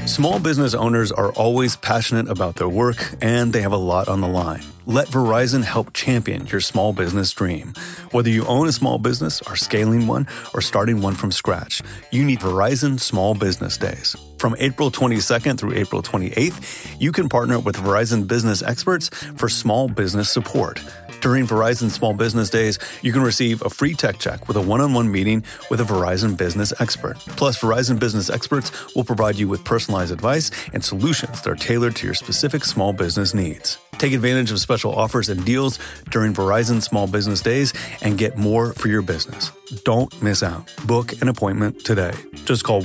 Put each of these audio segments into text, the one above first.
Small business owners are always passionate about their work, and they have a lot on the line. Let Verizon help champion your small business dream. Whether you own a small business, are scaling one, or starting one from scratch, you need Verizon Small Business Days. From April 22nd through April 28th, you can partner with Verizon business experts for small business support. During Verizon Small Business Days, you can receive a free tech check with a one-on-one meeting with a Verizon business expert. Plus, Verizon business experts will provide you with personalized advice and solutions that are tailored to your specific small business needs. Take advantage of special offers and deals during Verizon Small Business Days and get more for your business. Don't miss out. Book an appointment today. Just call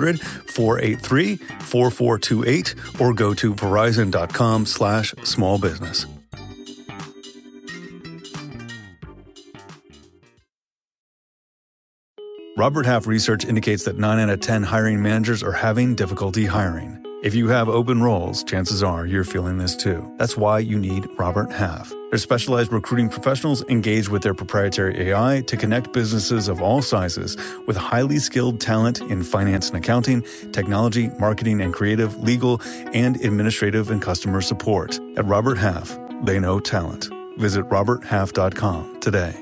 1-800-483-4428 or go to verizon.com/smallbusiness. Robert Half research indicates that 9 out of 10 hiring managers are having difficulty hiring. If you have open roles, chances are you're feeling this too. That's why you need Robert Half. Their specialized recruiting professionals engage with their proprietary AI to connect businesses of all sizes with highly skilled talent in finance and accounting, technology, marketing and creative, legal, and administrative and customer support. At Robert Half, they know talent. Visit roberthalf.com today.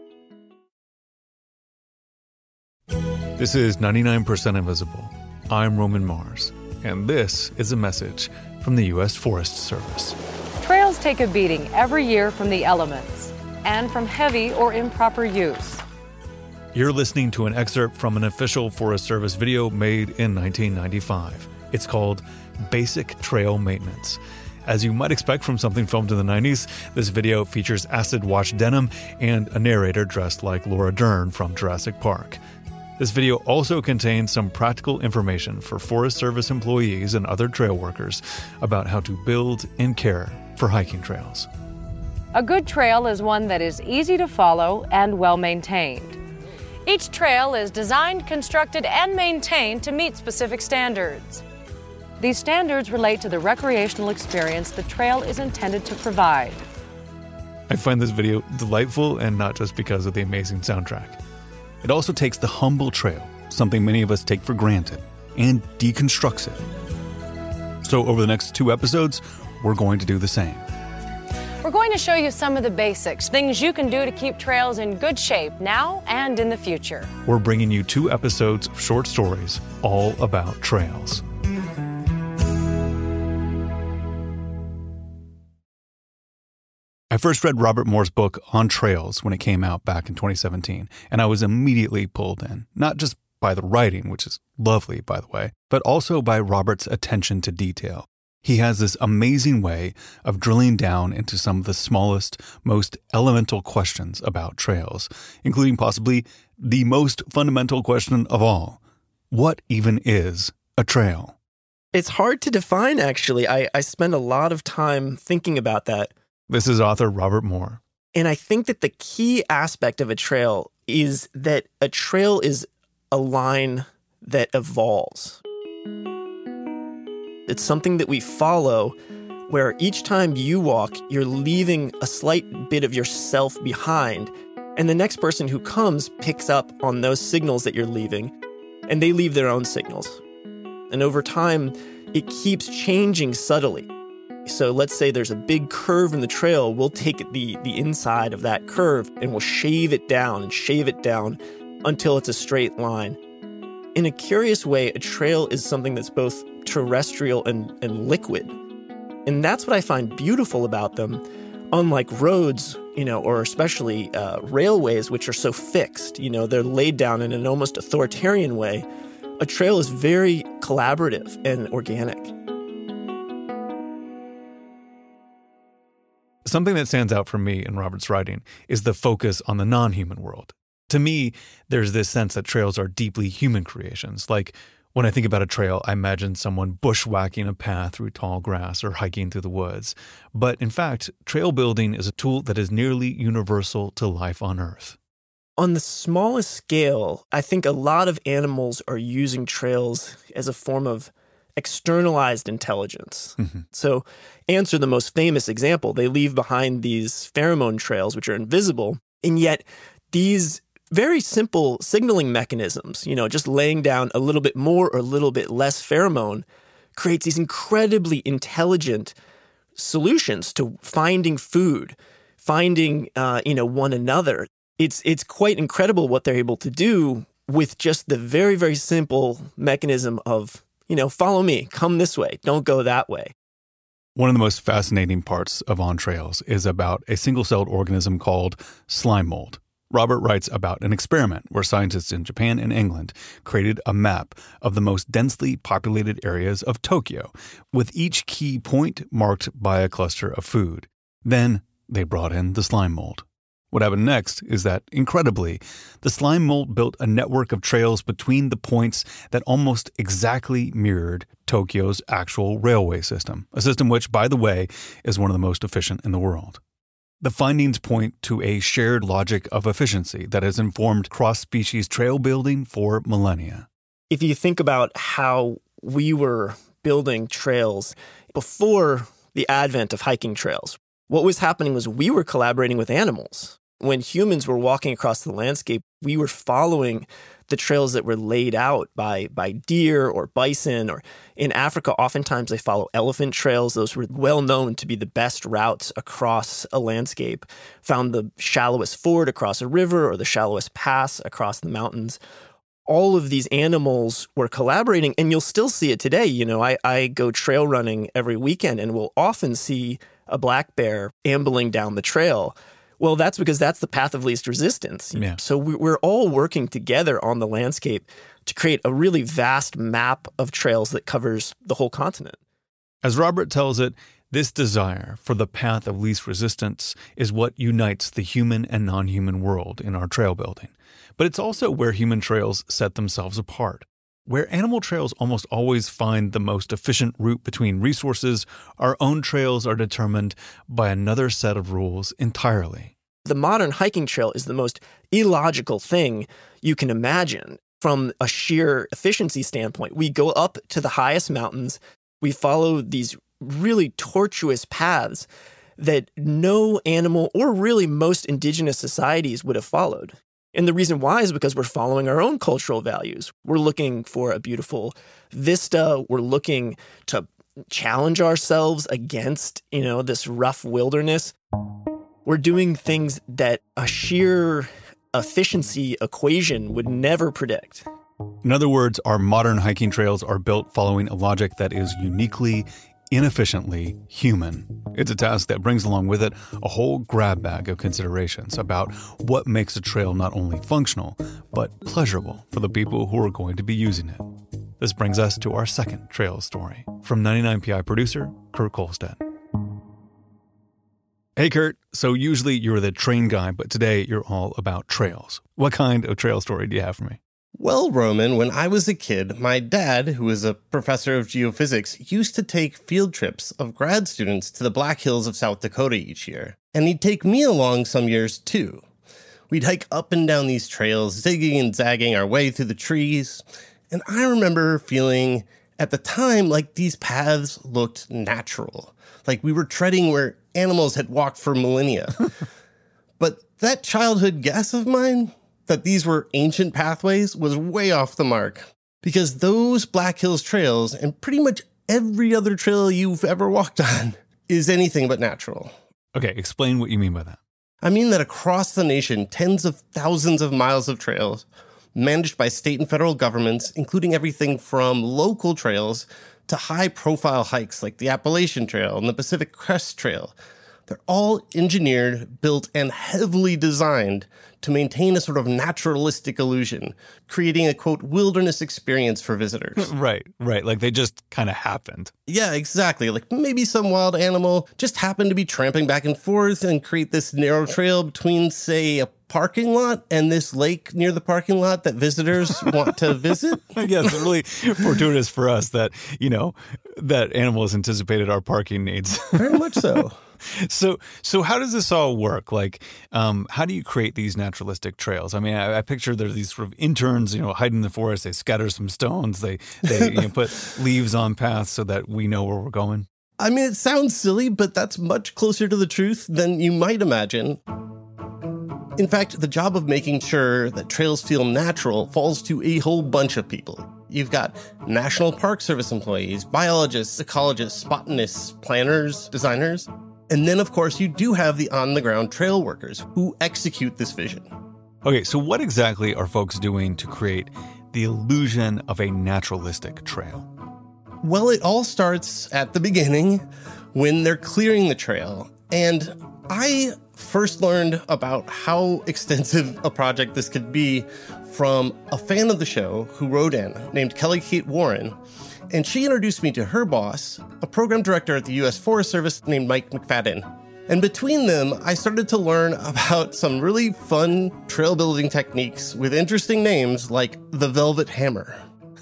This is 99% Invisible. I'm Roman Mars, and this is a message from the U.S. Forest Service. Trails take a beating every year from the elements and from heavy or improper use. You're listening to an excerpt from an official Forest Service video made in 1995. It's called Basic Trail Maintenance. As you might expect from something filmed in the 90s, this video features acid-wash denim and a narrator dressed like Laura Dern from Jurassic Park. This video also contains some practical information for Forest Service employees and other trail workers about how to build and care for hiking trails. A good trail is one that is easy to follow and well-maintained. Each trail is designed, constructed, and maintained to meet specific standards. These standards relate to the recreational experience the trail is intended to provide. I find this video delightful, and not just because of the amazing soundtrack. It also takes the humble trail, something many of us take for granted, and deconstructs it. So over the next 2 episodes, we're going to do the same. We're going to show you some of the basics, things you can do to keep trails in good shape now and in the future. We're bringing you 2 episodes of short stories all about trails. I first read Robert Moore's book On Trails when it came out back in 2017, and I was immediately pulled in, not just by the writing, which is lovely, by the way, but also by Robert's attention to detail. He has this amazing way of drilling down into some of the smallest, most elemental questions about trails, including possibly the most fundamental question of all. What even is a trail? It's hard to define, actually. I spend a lot of time thinking about that. This is author Robert Moore. And I think that the key aspect of a trail is that a trail is a line that evolves. It's something that we follow where each time you walk, you're leaving a slight bit of yourself behind. And the next person who comes picks up on those signals that you're leaving, and they leave their own signals. And over time, it keeps changing subtly. So let's say there's a big curve in the trail, we'll take the inside of that curve and we'll shave it down until it's a straight line. In a curious way, a trail is something that's both terrestrial and liquid. And that's what I find beautiful about them. Unlike roads, or especially railways, which are so fixed, they're laid down in an almost authoritarian way. A trail is very collaborative and organic. Something that stands out for me in Robert's writing is the focus on the non-human world. To me, there's this sense that trails are deeply human creations. Like, when I think about a trail, I imagine someone bushwhacking a path through tall grass or hiking through the woods. But in fact, trail building is a tool that is nearly universal to life on Earth. On the smallest scale, I think a lot of animals are using trails as a form of externalized intelligence. Mm-hmm. So ants are the most famous example. They leave behind these pheromone trails, which are invisible, and yet these very simple signaling mechanisms, just laying down a little bit more or a little bit less pheromone, creates these incredibly intelligent solutions to finding food, finding one another. It's quite incredible what they're able to do with just the very, very simple mechanism of, follow me, come this way, don't go that way. One of the most fascinating parts of On Trails is about a single-celled organism called slime mold. Robert writes about an experiment where scientists in Japan and England created a map of the most densely populated areas of Tokyo, with each key point marked by a cluster of food. Then they brought in the slime mold. What happened next is that, incredibly, the slime mold built a network of trails between the points that almost exactly mirrored Tokyo's actual railway system, a system which, by the way, is one of the most efficient in the world. The findings point to a shared logic of efficiency that has informed cross-species trail building for millennia. If you think about how we were building trails before the advent of hiking trails, what was happening was we were collaborating with animals. When humans were walking across the landscape, we were following the trails that were laid out by deer or bison, or in Africa, oftentimes they follow elephant trails. Those were well known to be the best routes across a landscape. Found the shallowest ford across a river or the shallowest pass across the mountains. All of these animals were collaborating, and you'll still see it today. I go trail running every weekend and will often see a black bear ambling down the trail. Well, that's because that's the path of least resistance. Yeah. So we're all working together on the landscape to create a really vast map of trails that covers the whole continent. As Robert tells it, this desire for the path of least resistance is what unites the human and non-human world in our trail building. But it's also where human trails set themselves apart. Where animal trails almost always find the most efficient route between resources, our own trails are determined by another set of rules entirely. The modern hiking trail is the most illogical thing you can imagine from a sheer efficiency standpoint. We go up to the highest mountains. We follow these really tortuous paths that no animal or really most indigenous societies would have followed. And the reason why is because we're following our own cultural values. We're looking for a beautiful vista. We're looking to challenge ourselves against, this rough wilderness. We're doing things that a sheer efficiency equation would never predict. In other words, our modern hiking trails are built following a logic that is uniquely, inefficiently human. It's a task that brings along with it a whole grab bag of considerations about what makes a trail not only functional, but pleasurable for the people who are going to be using it. This brings us to our second trail story from 99PI producer Kurt Kolstad. Hey Kurt, so usually you're the train guy, but today you're all about trails. What kind of trail story do you have for me? Well, Roman, when I was a kid, my dad, who was a professor of geophysics, used to take field trips of grad students to the Black Hills of South Dakota each year. And he'd take me along some years, too. We'd hike up and down these trails, zigging and zagging our way through the trees. And I remember feeling, at the time, like these paths looked natural. Like we were treading where animals had walked for millennia. But that childhood guess of mine, that these were ancient pathways, was way off the mark. Because those Black Hills trails, and pretty much every other trail you've ever walked on, is anything but natural. Okay, explain what you mean by that. I mean that across the nation, tens of thousands of miles of trails, managed by state and federal governments, including everything from local trails to high-profile hikes like the Appalachian Trail and the Pacific Crest Trail. They're all engineered, built, and heavily designed to maintain a sort of naturalistic illusion, creating a, quote, wilderness experience for visitors. Right. Like they just kind of happened. Yeah, exactly. Like maybe some wild animal just happened to be tramping back and forth and create this narrow trail between, say, a parking lot and this lake near the parking lot that visitors want to visit. Yeah, it's really fortuitous for us that, that animals anticipated our parking needs. Very much so. So how does this all work? Like, how do you create these naturalistic trails? I mean, I picture there's these sort of interns, hiding in the forest. They scatter some stones. They put leaves on paths so that we know where we're going. I mean, it sounds silly, but that's much closer to the truth than you might imagine. In fact, the job of making sure that trails feel natural falls to a whole bunch of people. You've got National Park Service employees, biologists, ecologists, botanists, planners, designers. And then, of course, you do have the on-the-ground trail workers who execute this vision. Okay, so what exactly are folks doing to create the illusion of a naturalistic trail? Well, it all starts at the beginning when they're clearing the trail. And I first learned about how extensive a project this could be from a fan of the show who wrote in, named Kelly Kate Warren. And she introduced me to her boss, a program director at the U.S. Forest Service named Mike McFadden. And between them, I started to learn about some really fun trail building techniques with interesting names like the Velvet Hammer.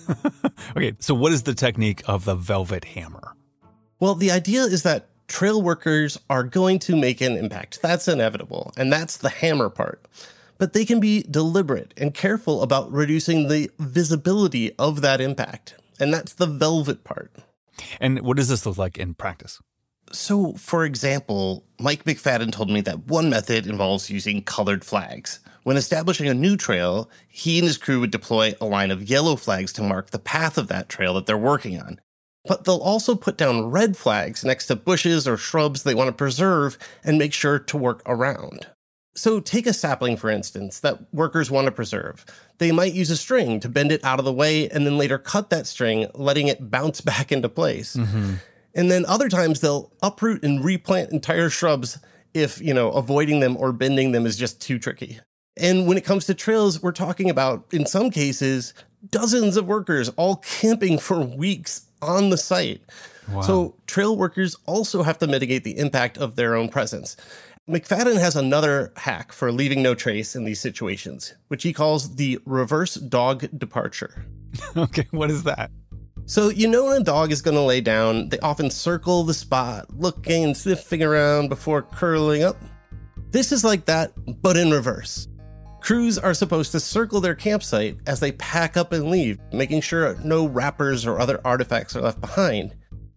Okay, so what is the technique of the Velvet Hammer? Well, the idea is that trail workers are going to make an impact. That's inevitable, and that's the hammer part. But they can be deliberate and careful about reducing the visibility of that impact. And that's the velvet part. And what does this look like in practice? So, for example, Mike McFadden told me that one method involves using colored flags. When establishing a new trail, he and his crew would deploy a line of yellow flags to mark the path of that trail that they're working on. But they'll also put down red flags next to bushes or shrubs they want to preserve and make sure to work around. So take a sapling, for instance, that workers want to preserve. They might use a string to bend it out of the way and then later cut that string, letting it bounce back into place. Mm-hmm. And then other times they'll uproot and replant entire shrubs if, avoiding them or bending them is just too tricky. And when it comes to trails, we're talking about, in some cases, dozens of workers all camping for weeks on the site. Wow. So trail workers also have to mitigate the impact of their own presence. McFadden has another hack for leaving no trace in these situations, which he calls the reverse dog departure. Okay, what is that? So, when a dog is going to lay down, they often circle the spot, looking and sniffing around before curling up. This is like that, but in reverse. Crews are supposed to circle their campsite as they pack up and leave, making sure no wrappers or other artifacts are left behind.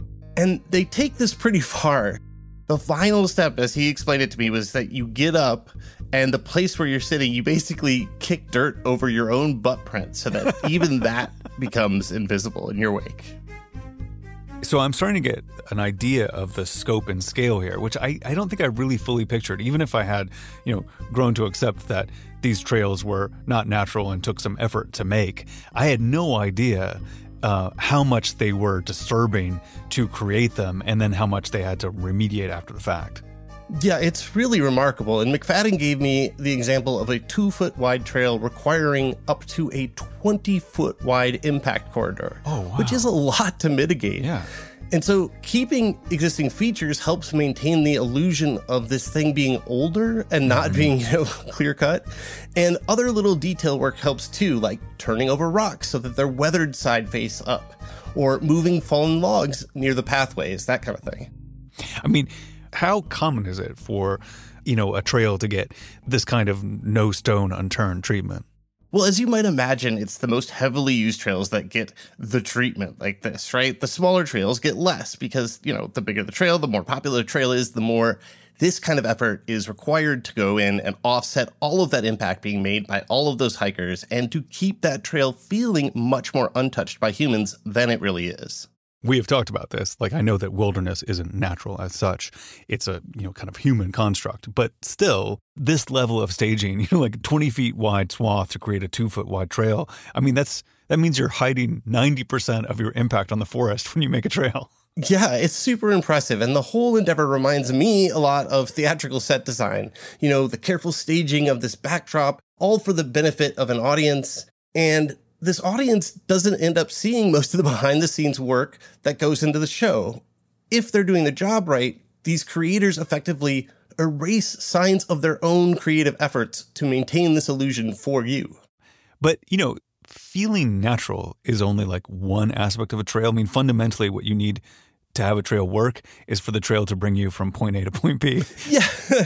And they take this pretty far. The final step, as he explained it to me, was that you get up and the place where you're sitting, you basically kick dirt over your own butt print so that even that becomes invisible in your wake. So I'm starting to get an idea of the scope and scale here, which I don't think I really fully pictured, even if I had, grown to accept that these trails were not natural and took some effort to make. I had no idea how much they were disturbing to create them and then how much they had to remediate after the fact. Yeah, it's really remarkable. And McFadden gave me the example of a 2-foot wide trail requiring up to a 20-foot wide impact corridor, which is a lot to mitigate. Yeah. And so keeping existing features helps maintain the illusion of this thing being older and not being, clear cut. And other little detail work helps too, like turning over rocks so that they're weathered side face up, or moving fallen logs near the pathways, that kind of thing. I mean, how common is it for, a trail to get this kind of no stone unturned treatment? Well, as you might imagine, it's the most heavily used trails that get the treatment like this, right? The smaller trails get less because, the bigger the trail, the more popular the trail is, the more this kind of effort is required to go in and offset all of that impact being made by all of those hikers and to keep that trail feeling much more untouched by humans than it really is. We have talked about this. Like, I know that wilderness isn't natural as such. It's a, kind of human construct. But still, this level of staging, like 20 feet wide swath to create a 2-foot wide trail. I mean, that means you're hiding 90% of your impact on the forest when you make a trail. Yeah, it's super impressive. And the whole endeavor reminds me a lot of theatrical set design. The careful staging of this backdrop, all for the benefit of an audience. And this audience doesn't end up seeing most of the behind-the-scenes work that goes into the show. If they're doing the job right, these creators effectively erase signs of their own creative efforts to maintain this illusion for you. But, feeling natural is only like one aspect of a trail. I mean, fundamentally, what you need to have a trail work is for the trail to bring you from point A to point B. Yeah,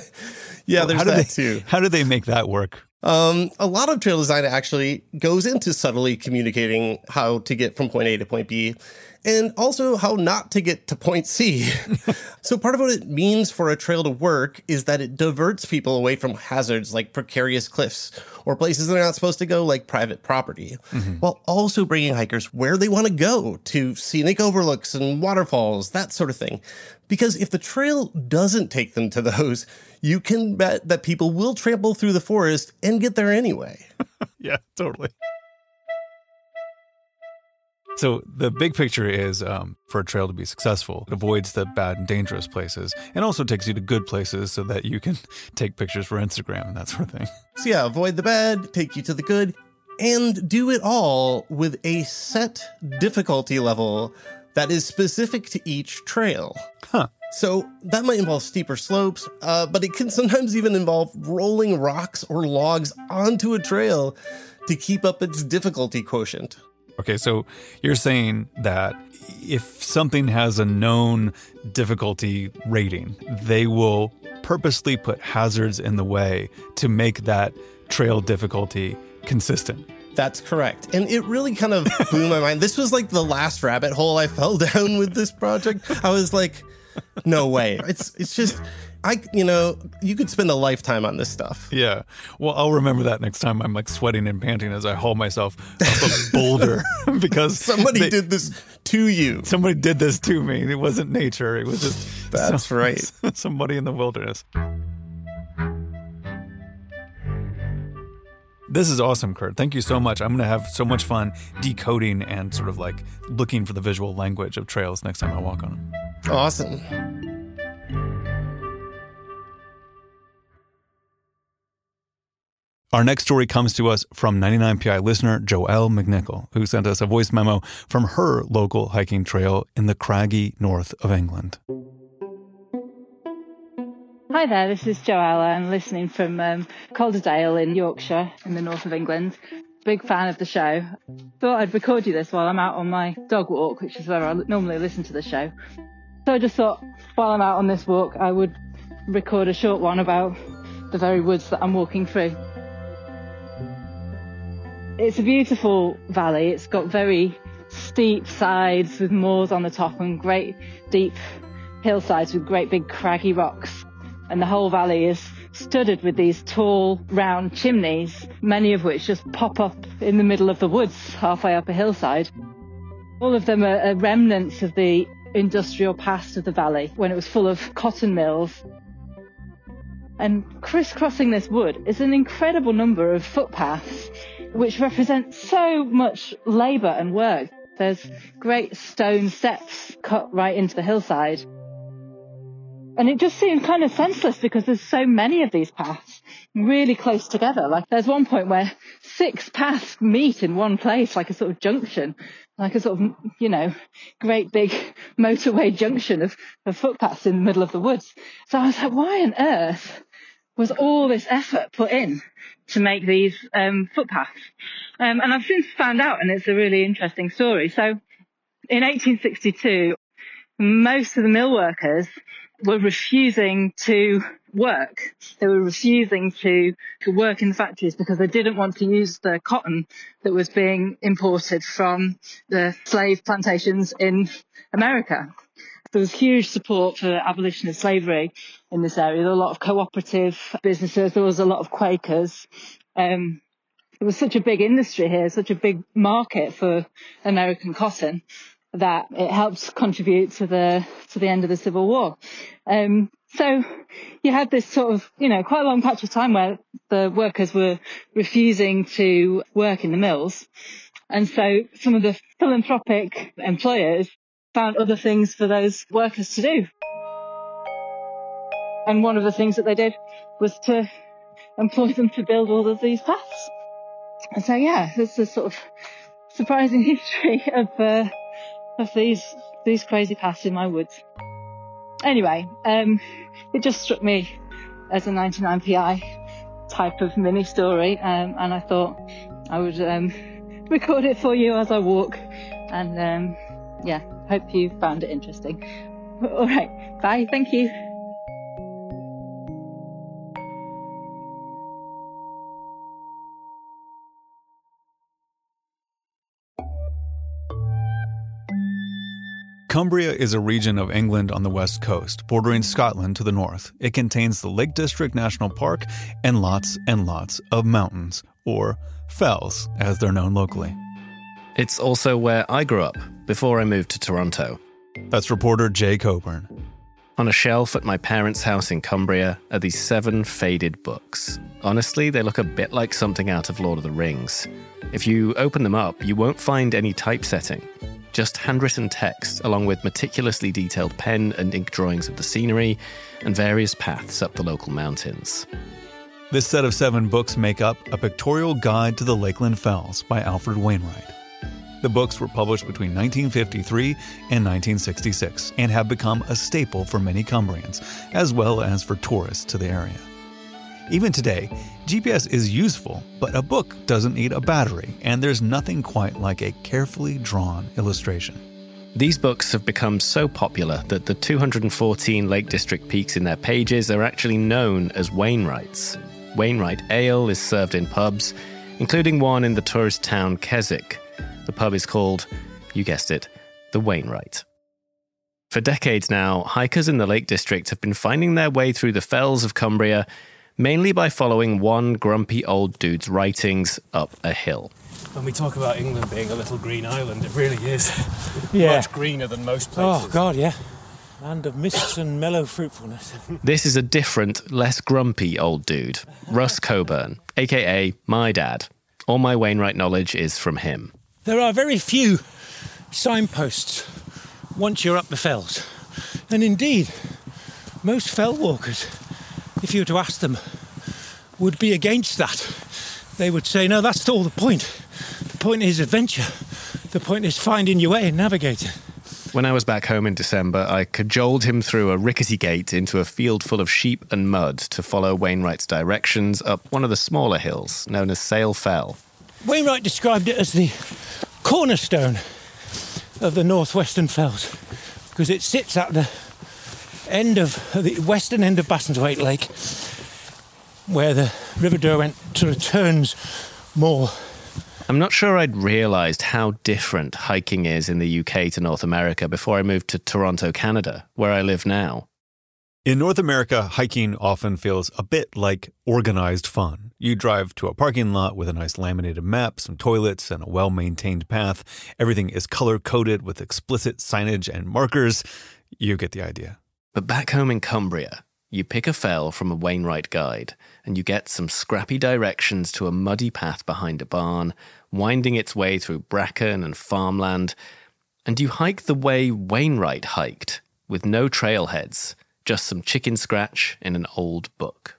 yeah, there's that too. How do they make that work? A lot of trail design actually goes into subtly communicating how to get from point A to point B. and also how not to get to point C. So part of what it means for a trail to work is that it diverts people away from hazards like precarious cliffs or places they're not supposed to go, like private property, while also bringing hikers where they want to go, to scenic overlooks and waterfalls, that sort of thing. Because if the trail doesn't take them to those, you can bet that people will trample through the forest and get there anyway. Yeah, totally. So the big picture is for a trail to be successful, it avoids the bad and dangerous places and also takes you to good places so that you can take pictures for Instagram and that sort of thing. So yeah, avoid the bad, take you to the good, and do it all with a set difficulty level that is specific to each trail. Huh. So that might involve steeper slopes, but it can sometimes even involve rolling rocks or logs onto a trail to keep up its difficulty quotient. Okay, so you're saying that if something has a known difficulty rating, they will purposely put hazards in the way to make that trail difficulty consistent. That's correct. And it really kind of blew my mind. This was like the last rabbit hole I fell down with this project. I was like, no way. It's just... you could spend a lifetime on this stuff. Yeah. Well, I'll remember that next time I'm like sweating and panting as I haul myself up a boulder because somebody did this to you. Somebody did this to me. It wasn't nature. It was just That's right. Somebody in the wilderness. This is awesome, Kurt. Thank you so much. I'm going to have so much fun decoding and sort of like looking for the visual language of trails next time I walk on them. Awesome. Our next story comes to us from 99PI listener Joelle McNichol, who sent us a voice memo from her local hiking trail in the craggy north of England. Hi there, this is Joella. I'm listening from Calderdale in Yorkshire in the north of England. Big fan of the show. Thought I'd record you this while I'm out on my dog walk, which is where I normally listen to the show. So I just thought while I'm out on this walk, I would record a short one about the very woods that I'm walking through. It's a beautiful valley. It's got very steep sides with moors on the top and great deep hillsides with great big craggy rocks. And the whole valley is studded with these tall, round chimneys, many of which just pop up in the middle of the woods, halfway up a hillside. All of them are remnants of the industrial past of the valley, when it was full of cotton mills. And crisscrossing this wood is an incredible number of footpaths, which represent so much labour and work. There's great stone steps cut right into the hillside. And it just seems kind of senseless because there's so many of these paths really close together. Like there's one point where 6 paths meet in one place, like a sort of junction, like a sort of, great big motorway junction of footpaths in the middle of the woods. So I was like, why on earth was all this effort put in to make these footpaths? And I've since found out, and it's a really interesting story. So in 1862, most of the mill workers were refusing to work. They were refusing to work in the factories because they didn't want to use the cotton that was being imported from the slave plantations in America. There was huge support for the abolition of slavery in this area. There were a lot of cooperative businesses. There was a lot of Quakers. There was such a big industry here, such a big market for American cotton, that it helped contribute to the end of the Civil War. So you had this sort of, quite a long patch of time where the workers were refusing to work in the mills. And so some of the philanthropic employers found other things for those workers to do. And one of the things that they did was to employ them to build all of these paths. And so, yeah, there's a sort of surprising history of these crazy paths in my woods. Anyway, it just struck me as a 99PI type of mini story, and I thought I would record it for you as I walk, and hope you found it interesting. All right, bye, thank you. Cumbria is a region of England on the west coast, bordering Scotland to the north. It contains the Lake District National Park and lots of mountains, or fells, as they're known locally. It's also where I grew up before I moved to Toronto. That's reporter Jay Coburn. On a shelf at my parents' house in Cumbria are these 7 faded books. Honestly, they look a bit like something out of Lord of the Rings. If you open them up, you won't find any typesetting. Just handwritten text, along with meticulously detailed pen and ink drawings of the scenery and various paths up the local mountains. This set of 7 books make up A Pictorial Guide to the Lakeland Fells by Alfred Wainwright. The books were published between 1953 and 1966 and have become a staple for many Cumbrians, as well as for tourists to the area. Even today, GPS is useful, but a book doesn't need a battery, and there's nothing quite like a carefully drawn illustration. These books have become so popular that the 214 Lake District peaks in their pages are actually known as Wainwrights. Wainwright ale is served in pubs, including one in the tourist town Keswick. The pub is called, you guessed it, the Wainwright. For decades now, hikers in the Lake District have been finding their way through the fells of Cumbria mainly by following one grumpy old dude's writings up a hill. When we talk about England being a little green island, it really is Yeah. much greener than most places. Oh, God, yeah. Land of mists and mellow fruitfulness. This is a different, less grumpy old dude, Russ Coburn, a.k.a. my dad. All my Wainwright knowledge is from him. There are very few signposts once you're up the fells. And indeed, most fell walkers, if you were to ask them, would be against that. They would say, no, that's all the point. The point is adventure. The point is finding your way and navigating. When I was back home in December, I cajoled him through a rickety gate into a field full of sheep and mud to follow Wainwright's directions up one of the smaller hills, known as Sale Fell. Wainwright described it as the cornerstone of the northwestern fells because it sits at the end of the western end of Bassenthwaite Lake, where the River Derwent sort of turns more. I'm not sure I'd realised how different hiking is in the UK to North America before I moved to Toronto, Canada, where I live now. In North America, hiking often feels a bit like organized fun. You drive to a parking lot with a nice laminated map, some toilets, and a well-maintained path. Everything is color-coded with explicit signage and markers. You get the idea. But back home in Cumbria, you pick a fell from a Wainwright guide, and you get some scrappy directions to a muddy path behind a barn, winding its way through bracken and farmland, and you hike the way Wainwright hiked, with no trailheads, just some chicken scratch in an old book.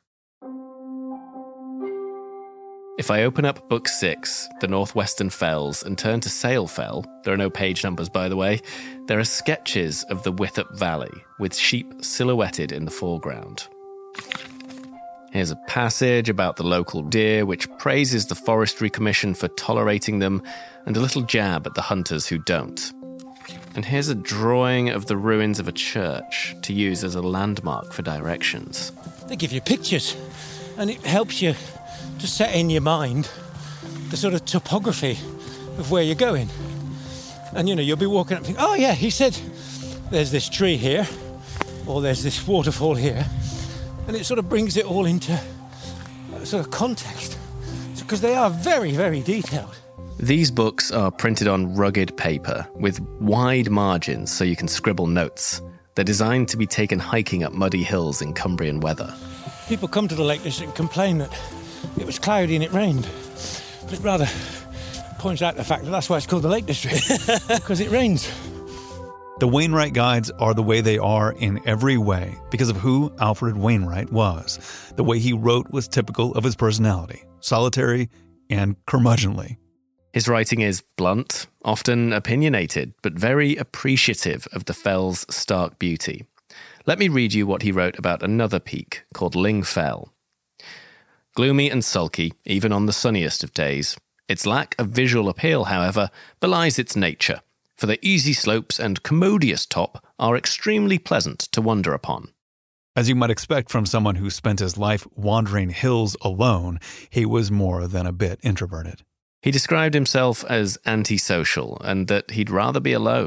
If I open up Book 6, The Northwestern Fells, and turn to Sale Fell, there are no page numbers by the way, there are sketches of the Withup Valley, with sheep silhouetted in the foreground. Here's a passage about the local deer, which praises the Forestry Commission for tolerating them, and a little jab at the hunters who don't. And here's a drawing of the ruins of a church to use as a landmark for directions. They give you pictures, and it helps you to set in your mind the sort of topography of where you're going. And, you know, you'll be walking up and think, oh, yeah, he said there's this tree here, or there's this waterfall here. And it sort of brings it all into sort of context, because they are very, very detailed. These books are printed on rugged paper with wide margins so you can scribble notes. They're designed to be taken hiking up muddy hills in Cumbrian weather. People come to the Lake District and complain that it was cloudy and it rained. But it rather points out the fact that that's why it's called the Lake District, because it rains. The Wainwright guides are the way they are in every way because of who Alfred Wainwright was. The way he wrote was typical of his personality, solitary and curmudgeonly. His writing is blunt, often opinionated, but very appreciative of the fell's stark beauty. Let me read you what he wrote about another peak called Ling Fell. Gloomy and sulky, even on the sunniest of days. Its lack of visual appeal, however, belies its nature, for the easy slopes and commodious top are extremely pleasant to wander upon. As you might expect from someone who spent his life wandering hills alone, he was more than a bit introverted. He described himself as antisocial and that he'd rather be alone.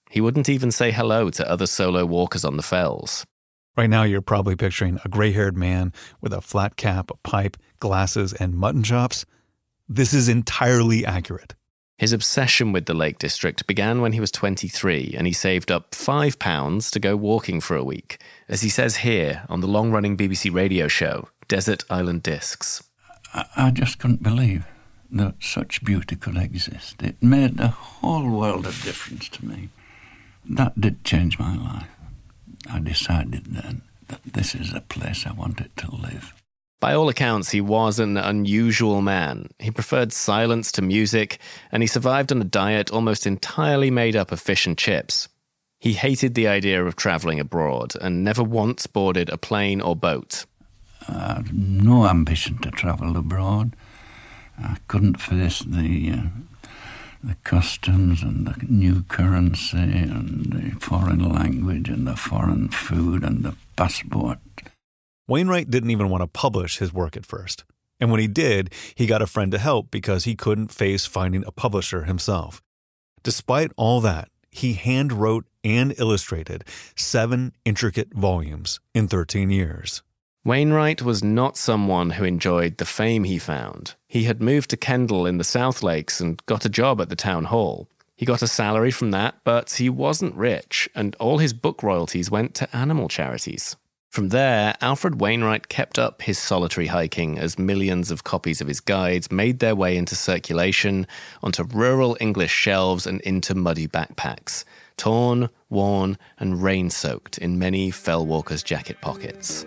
He wouldn't even say hello to other solo walkers on the fells. Right now, you're probably picturing a gray-haired man with a flat cap, a pipe, glasses, and mutton chops. This is entirely accurate. His obsession with the Lake District began when he was 23, and he saved up £5 to go walking for a week, as he says here on the long-running BBC radio show, Desert Island Discs. I just couldn't believe that such beauty could exist. It made a whole world of difference to me. That did change my life. I decided then that this is a place I wanted to live. By all accounts, he was an unusual man. He preferred silence to music, and he survived on a diet almost entirely made up of fish and chips. He hated the idea of travelling abroad and never once boarded a plane or boat. I had no ambition to travel abroad. I couldn't face the customs and the new currency and the foreign language and the foreign food and the passport. Wainwright didn't even want to publish his work at first. And when he did, he got a friend to help because he couldn't face finding a publisher himself. Despite all that, he hand-wrote and illustrated 7 intricate volumes in 13 years. Wainwright was not someone who enjoyed the fame he found. He had moved to Kendal in the South Lakes and got a job at the town hall. He got a salary from that, but he wasn't rich, and all his book royalties went to animal charities. From there, Alfred Wainwright kept up his solitary hiking as millions of copies of his guides made their way into circulation, onto rural English shelves and into muddy backpacks, torn, worn, and rain-soaked in many fellwalkers' jacket pockets.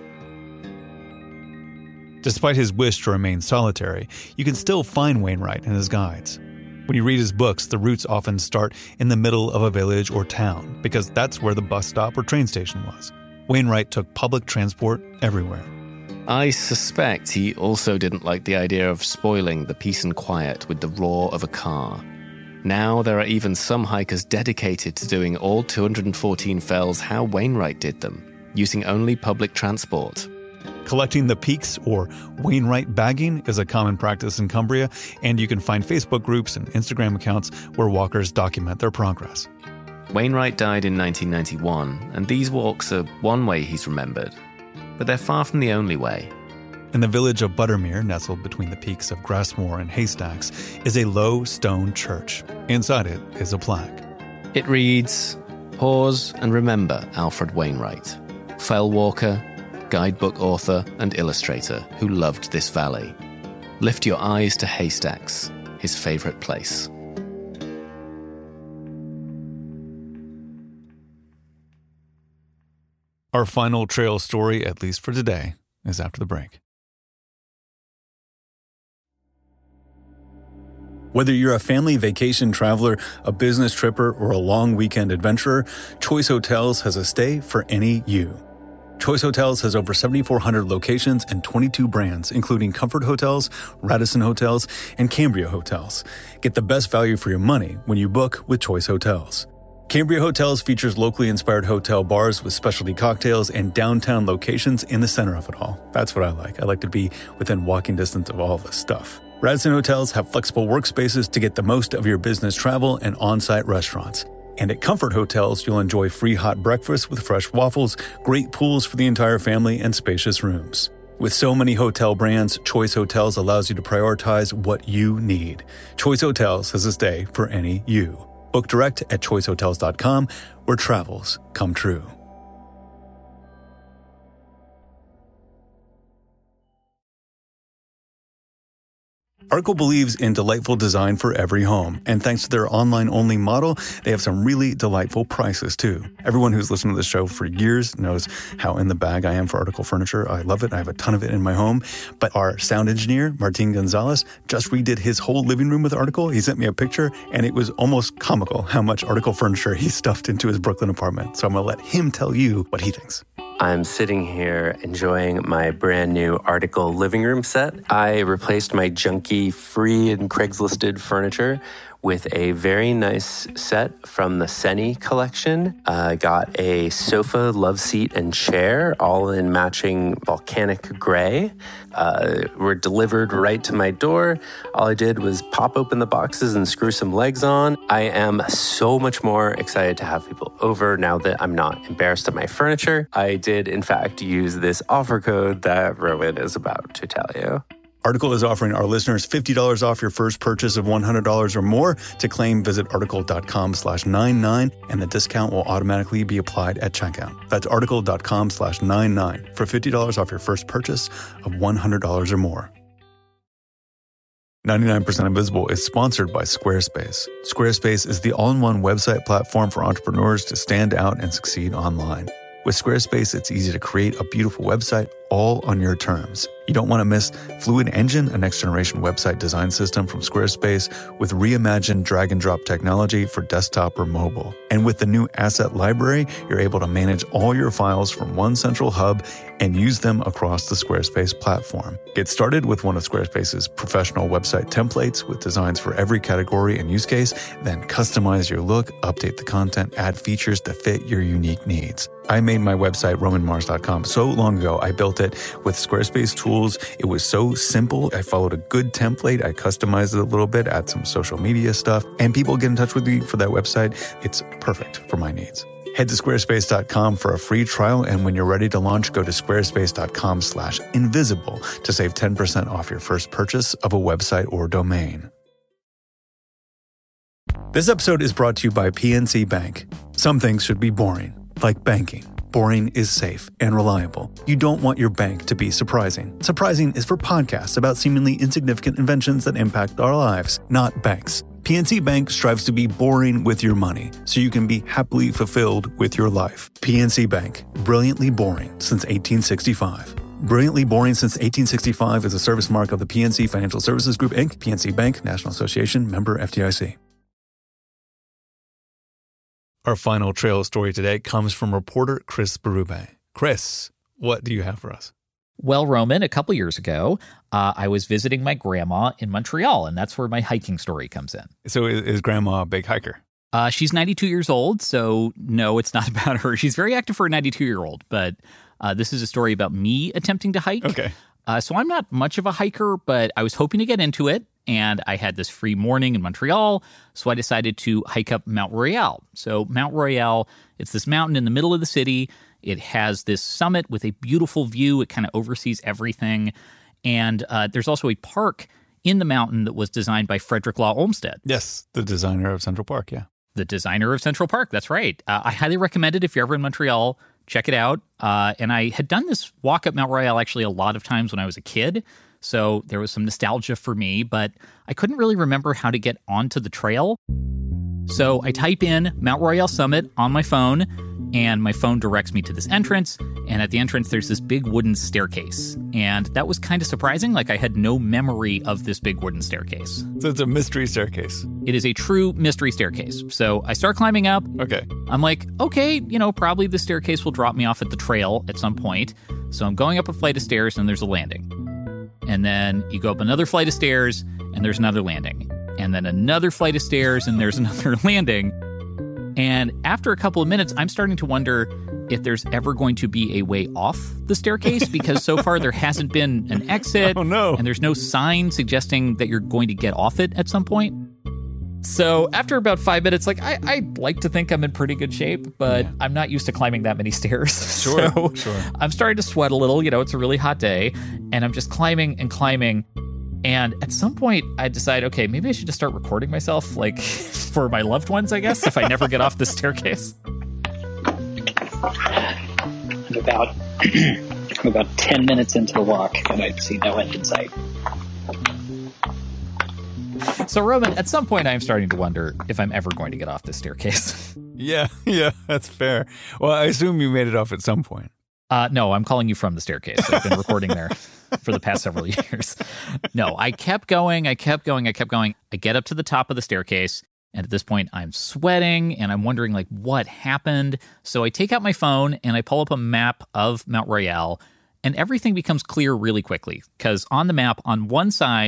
Despite his wish to remain solitary, you can still find Wainwright in his guides. When you read his books, the routes often start in the middle of a village or town, because that's where the bus stop or train station was. Wainwright took public transport everywhere. I suspect he also didn't like the idea of spoiling the peace and quiet with the roar of a car. Now there are even some hikers dedicated to doing all 214 fells how Wainwright did them, using only public transport. Collecting the peaks, or Wainwright bagging, is a common practice in Cumbria, and you can find Facebook groups and Instagram accounts where walkers document their progress. Wainwright died in 1991, and these walks are one way he's remembered. But they're far from the only way. In the village of Buttermere, nestled between the peaks of Grassmore and Haystacks, is a low stone church. Inside it is a plaque. It reads, "Pause and remember Alfred Wainwright, fellwalker, guidebook author and illustrator who loved this valley. Lift your eyes to Haystacks, his favorite place." Our final trail story, at least for today, is after the break. Whether you're a family vacation traveler, a business tripper, or a long weekend adventurer, Choice Hotels has a stay for any you. Choice Hotels has over 7,400 locations and 22 brands, including Comfort Hotels, Radisson Hotels, and Cambria Hotels. Get the best value for your money when you book with Choice Hotels. Cambria Hotels features locally inspired hotel bars with specialty cocktails and downtown locations in the center of it all. That's what I like. I like to be within walking distance of all this stuff. Radisson Hotels have flexible workspaces to get the most of your business travel and on-site restaurants. And at Comfort Hotels, you'll enjoy free hot breakfast with fresh waffles, great pools for the entire family, and spacious rooms. With so many hotel brands, Choice Hotels allows you to prioritize what you need. Choice Hotels has a stay for any you. Book direct at choicehotels.com, where travels come true. Article believes in delightful design for every home, and thanks to their online-only model, they have some really delightful prices, too. Everyone who's listened to this show for years knows how in the bag I am for Article furniture. I love it. I have a ton of it in my home. But our sound engineer, Martin Gonzalez, just redid his whole living room with Article. He sent me a picture, and it was almost comical how much Article furniture he stuffed into his Brooklyn apartment. So I'm going to let him tell you what he thinks. I'm sitting here enjoying my brand new Article living room set. I replaced my junky, free and Craigslisted furniture with a very nice set from the Seni collection. Got a sofa, love seat, and chair, all in matching volcanic gray. Were delivered right to my door. All I did was pop open the boxes and screw some legs on. I am so much more excited to have people over now that I'm not embarrassed of my furniture. I did, in fact, use this offer code that Rowan is about to tell you. Article is offering our listeners $50 off your first purchase of $100 or more. To claim, visit article.com/99, and the discount will automatically be applied at checkout. That's article.com/99 for $50 off your first purchase of $100 or more. 99% Invisible is sponsored by Squarespace. Squarespace is the all-in-one website platform for entrepreneurs to stand out and succeed online. With Squarespace, it's easy to create a beautiful website all on your terms. You don't want to miss Fluid Engine, a next-generation website design system from Squarespace with reimagined drag-and-drop technology for desktop or mobile. And with the new Asset Library, you're able to manage all your files from one central hub and use them across the Squarespace platform. Get started with one of Squarespace's professional website templates with designs for every category and use case, then customize your look, update the content, add features to fit your unique needs. I made my website, romanmars.com, so long ago. I built it with Squarespace tools. It was so simple. I followed a good template. I customized it a little bit, add some social media stuff, and people get in touch with me for that website. It's perfect for my needs. Head to squarespace.com for a free trial, and when you're ready to launch, go to squarespace.com/invisible to save 10% off your first purchase of a website or domain. This episode is brought to you by PNC Bank. Some things should be boring, like banking. Boring is safe and reliable. You don't want your bank to be surprising. Surprising is for podcasts about seemingly insignificant inventions that impact our lives, not banks. PNC Bank strives to be boring with your money, so you can be happily fulfilled with your life. PNC Bank, brilliantly boring since 1865. Brilliantly Boring Since 1865 is a service mark of the PNC Financial Services Group, Inc., PNC Bank, National Association, member FDIC. Our final trail story today comes from reporter Chris Berube. Chris, what do you have for us? Well, Roman, a couple years ago, I was visiting my grandma in Montreal, and that's where my hiking story comes in. So is Grandma a big hiker? She's 92 years old, so no, it's not about her. She's very active for a 92-year-old, but this is a story about me attempting to hike. Okay. So I'm not much of a hiker, but I was hoping to get into it, and I had this free morning in Montreal, so I decided to hike up Mount Royal. So Mount Royal, it's this mountain in the middle of the city. It has this summit with a beautiful view. It kind of oversees everything. And there's also a park in the mountain that was designed by Frederick Law Olmsted. Yes, the designer of Central Park, yeah. The designer of Central Park, that's right. I highly recommend it if you're ever in Montreal. Check it out. And I had done this walk up Mount Royal actually a lot of times when I was a kid. So there was some nostalgia for me, but I couldn't really remember how to get onto the trail. So I type in Mount Royal Summit on my phone, and my phone directs me to this entrance. And at the entrance, there's this big wooden staircase. And that was kind of surprising. Like, I had no memory of this big wooden staircase. So it's a mystery staircase. It is a true mystery staircase. So I start climbing up. Okay. I'm like, okay, probably the staircase will drop me off at the trail at some point. So I'm going up a flight of stairs, and there's a landing. And then you go up another flight of stairs, and there's another landing. And then another flight of stairs, and there's another landing. And after a couple of minutes, I'm starting to wonder if there's ever going to be a way off the staircase, because so far there hasn't been an exit. Oh, no. And there's no sign suggesting that you're going to get off it at some point. So after about 5 minutes, I like to think I'm in pretty good shape, but yeah. I'm not used to climbing that many stairs. Sure. I'm starting to sweat a little. It's a really hot day, and I'm just climbing and climbing. And at some point, I decide, okay, maybe I should just start recording myself, for my loved ones, I guess, if I never get off the staircase. I'm about 10 minutes into the walk, and I see no end in sight. So, Roman, at some point, I'm starting to wonder if I'm ever going to get off this staircase. Yeah, that's fair. Well, I assume you made it off at some point. No, I'm calling you from the staircase. I've been recording there for the past several years. No, I kept going. I get up to the top of the staircase, and at this point, I'm sweating, and I'm wondering, what happened? So I take out my phone, and I pull up a map of Mount Royal, and everything becomes clear really quickly, because on the map, on one side,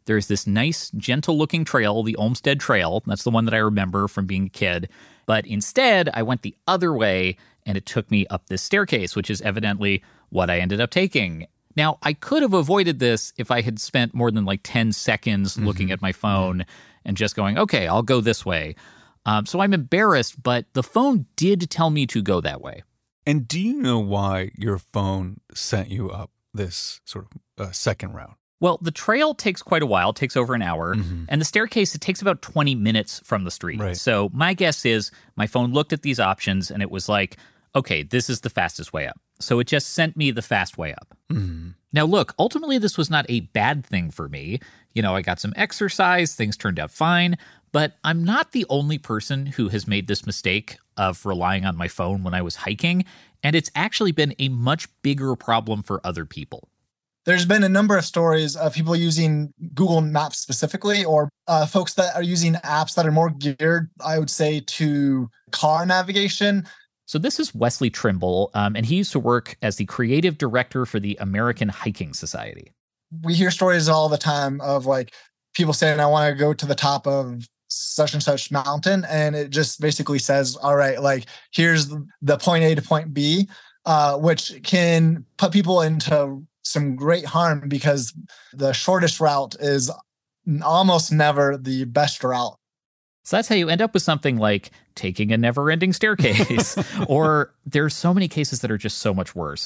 there's this nice, gentle-looking trail, the Olmsted Trail. That's the one that I remember from being a kid. But instead, I went the other way, and it took me up this staircase, which is evidently what I ended up taking. Now, I could have avoided this if I had spent more than like 10 seconds looking at my phone and just going, okay, I'll go this way. So I'm embarrassed, but the phone did tell me to go that way. And do you know why your phone sent you up this sort of second route? Well, the trail takes quite a while. It takes over an hour. And the staircase, it takes about 20 minutes from the street. Right. So my guess is my phone looked at these options and it was like, okay, this is the fastest way up. So it just sent me the fast way up. Now, look, ultimately, this was not a bad thing for me. You know, I got some exercise. Things turned out fine. But I'm not the only person who has made this mistake of relying on my phone when I was hiking. And it's actually been a much bigger problem for other people. There's been a number of stories of people using Google Maps specifically, or folks that are using apps that are more geared, I would say, to car navigation. So this is Wesley Trimble, and he used to work as the creative director for the American Hiking Society. We hear stories all the time of like people saying, I want to go to the top of such and such mountain. And it just basically says, all right, like here's the point A to point B, which can put people into some great harm because the shortest route is almost never the best route. So that's how you end up with something like taking a never-ending staircase. Or there's so many cases that are just so much worse.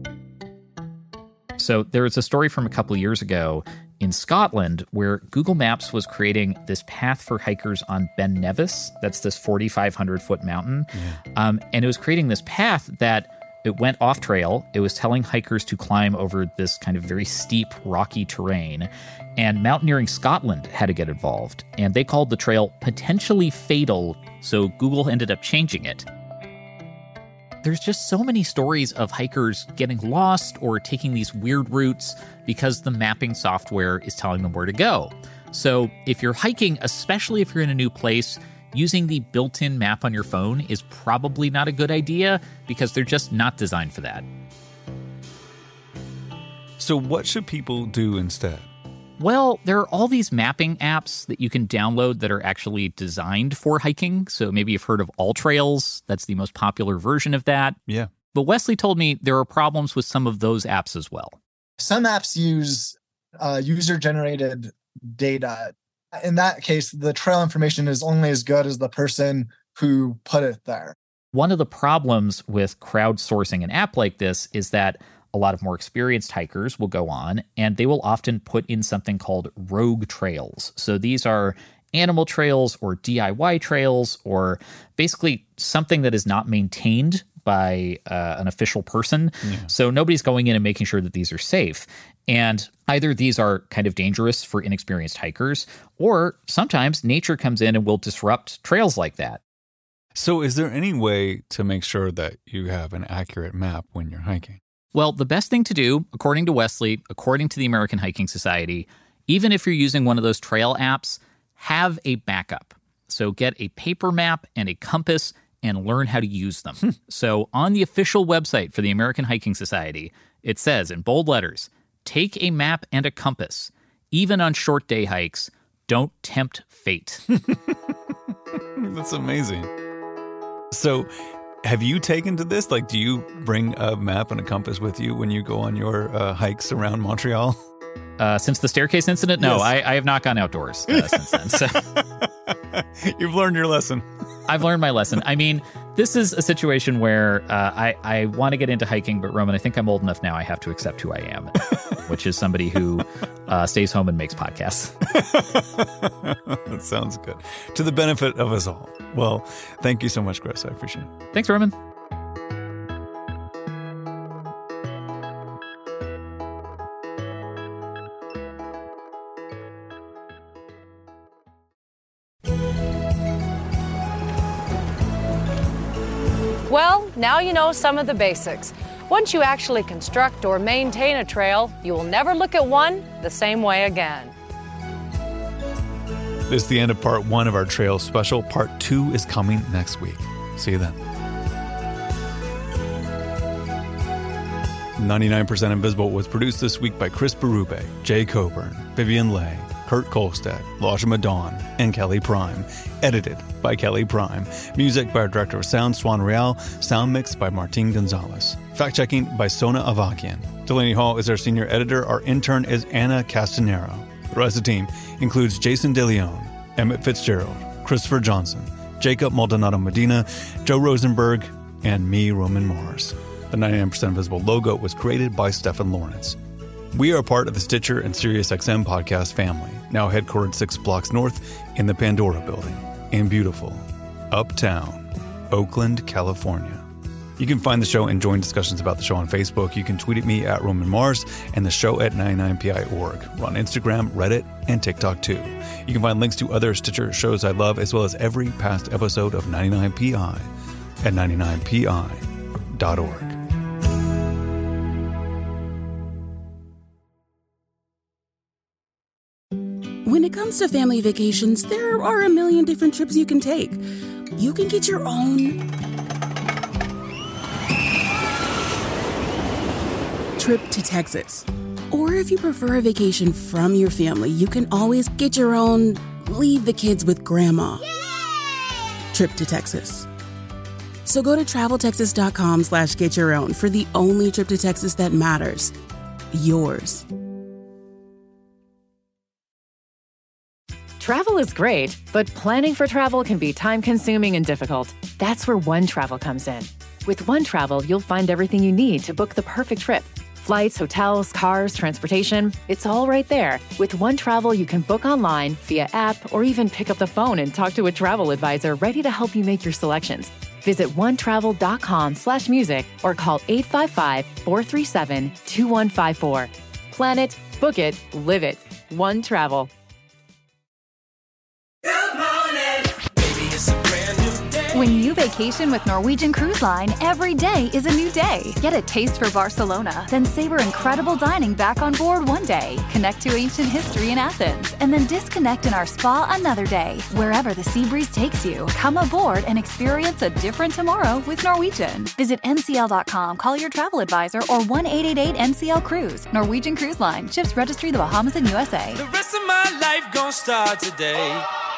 So there was a story from a couple of years ago in Scotland where Google Maps was creating this path for hikers on Ben Nevis. That's this 4,500-foot mountain. And it was creating this path that it went off trail. It was telling hikers to climb over this kind of very steep, rocky terrain. And Mountaineering Scotland had to get involved. And they called the trail potentially fatal, so Google ended up changing it. There's just so many stories of hikers getting lost or taking these weird routes because the mapping software is telling them where to go. So if you're hiking, especially if you're in a new place, using the built-in map on your phone is probably not a good idea because they're just not designed for that. So what should people do instead? Well, there are all these mapping apps that you can download that are actually designed for hiking. So maybe you've heard of AllTrails. That's the most popular version of that. Yeah. But Wesley told me there are problems with some of those apps as well. Some apps use user-generated data. In that case, the trail information is only as good as the person who put it there. One of the problems with crowdsourcing an app like this is that a lot of more experienced hikers will go on and they will often put in something called rogue trails. So these are animal trails or DIY trails or basically something that is not maintained by an official person. Yeah. So nobody's going in and making sure that these are safe. And either these are kind of dangerous for inexperienced hikers, or sometimes nature comes in and will disrupt trails like that. So is there any way to make sure that you have an accurate map when you're hiking? Well, the best thing to do, according to Wesley, according to the American Hiking Society, even if you're using one of those trail apps, have a backup. So get a paper map and a compass and learn how to use them. So on the official website for the American Hiking Society, it says in bold letters, take a map and a compass. Even on short day hikes, don't tempt fate. That's amazing. So have you taken to this? Like, do you bring a map and a compass with you when you go on your hikes around Montreal? Since the staircase incident? No, Yes. I have not gone outdoors since then. So. You've learned your lesson. I've learned my lesson. I mean, this is a situation where I want to get into hiking, but Roman, I think I'm old enough now I have to accept who I am, which is somebody who stays home and makes podcasts. That sounds good. To the benefit of us all. Well, thank you so much, Chris. I appreciate it. Thanks, Roman. Well, now you know some of the basics. Once you actually construct or maintain a trail, you will never look at one the same way again. This is the end of part 1 of our trail special. Part 2 is coming next week. See you then. 99% Invisible was produced this week by Chris Berube, Jay Coburn, Vivian Leigh, Kurt Kolstad, Lajma Dawn, and Kelly Prime. Edited by Kelly Prime. Music by our director of sound, Swan Real. Sound mix by Martin Gonzalez. Fact-checking by Sona Avakian. Delaney Hall is our senior editor. Our intern is Anna Castanero. The rest of the team includes Jason DeLeon, Emmett Fitzgerald, Christopher Johnson, Jacob Maldonado Medina, Joe Rosenberg, and me, Roman Mars. The 99% Invisible logo was created by Stefan Lawrence. We are a part of the Stitcher and SiriusXM podcast family, now headquartered 6 blocks north in the Pandora building in beautiful Uptown, Oakland, California. You can find the show and join discussions about the show on Facebook. You can tweet at me at Roman Mars and the show at 99pi.org. We're on Instagram, Reddit, and TikTok too. You can find links to other Stitcher shows I love, as well as every past episode of 99pi at 99pi.org. When it comes to family vacations, there are a million different trips you can take. You can get your own trip to Texas. Or if you prefer a vacation from your family, you can always get your own leave the kids with grandma trip to Texas. So go to traveltexas.com/get your own for the only trip to Texas that matters. Yours. Travel is great, but planning for travel can be time-consuming and difficult. That's where OneTravel comes in. With OneTravel, you'll find everything you need to book the perfect trip. Flights, hotels, cars, transportation, it's all right there. With OneTravel, you can book online, via app, or even pick up the phone and talk to a travel advisor ready to help you make your selections. Visit onetravel.com/music or call 855-437-2154. Plan it, book it, live it. OneTravel. When you vacation with Norwegian Cruise Line, every day is a new day. Get a taste for Barcelona, then savor incredible dining back on board one day. Connect to ancient history in Athens, and then disconnect in our spa another day. Wherever the sea breeze takes you, come aboard and experience a different tomorrow with Norwegian. Visit ncl.com, call your travel advisor, or 1-888-NCL-CRUISE. Norwegian Cruise Line, ships registry the Bahamas and USA. The rest of my life gon' start today.